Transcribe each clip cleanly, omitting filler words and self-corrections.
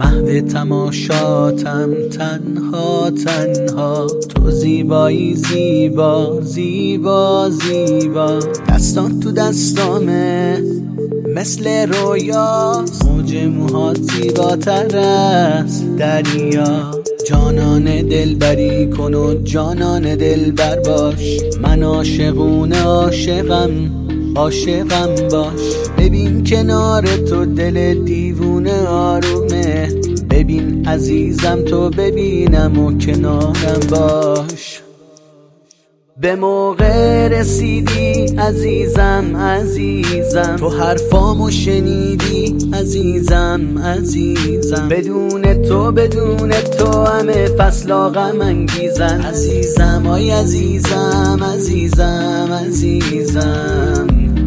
محو تماشاتم تنها تنها، تو زیبایی زیبا زیبا زیبا. دستان تو دستامه مثل رویاست، موج موهات زیباتر از دریا. جانان دلبری کن و جانان دلبر باش، من عاشقونه عاشقم عاشقم باش. ببین کنار تو دل دیوونه آرومه، ببین عزیزم تو ببینم و کنارم باش. به موقع رسیدی عزیزم عزیزم، تو حرفامو شنیدی عزیزم عزیزم. بدون تو همه فصلا غم انگیزن عزیزم آی عزیزم عزیزم عزیزم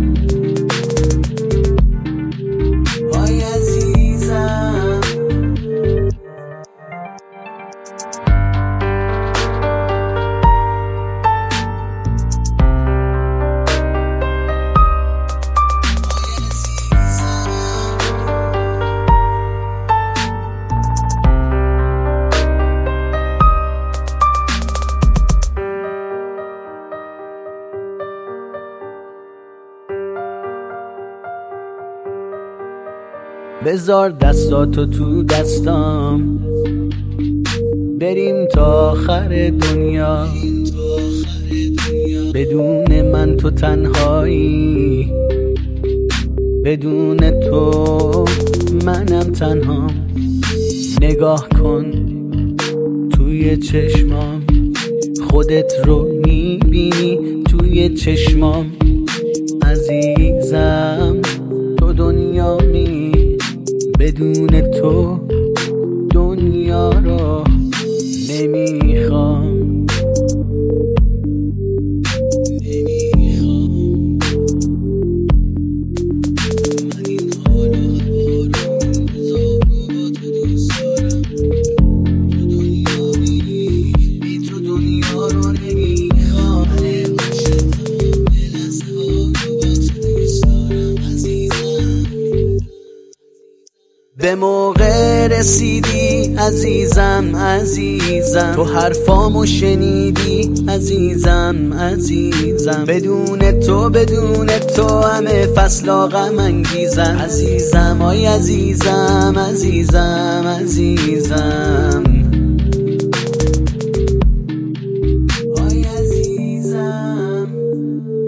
آی عزیزم. بذار دستاتو تو دستام، بریم تا آخر دنیا. بدون من تو تنهایی، بدون تو منم تنهام. نگاه کن توی چشمام، خودت رو میبینی توی چشمام. عزیزم تو دنیامی، بدون تو دنیا رو نمیخوام. من این حال و هوا رو بذار با تو دوست دارم. تو دنیامی، بی تو دنیا رو نمیخوام. من عاشقم، لحظه ها رو با تو دوست دارم عزیزم. به موقع رسیدی عزیزم عزیزم، تو حرفامو شنیدی عزیزم عزیزم. بدون تو همه فصلا غم انگیزن عزیزم آی عزیزم عزیزم عزیزم آی عزیزم.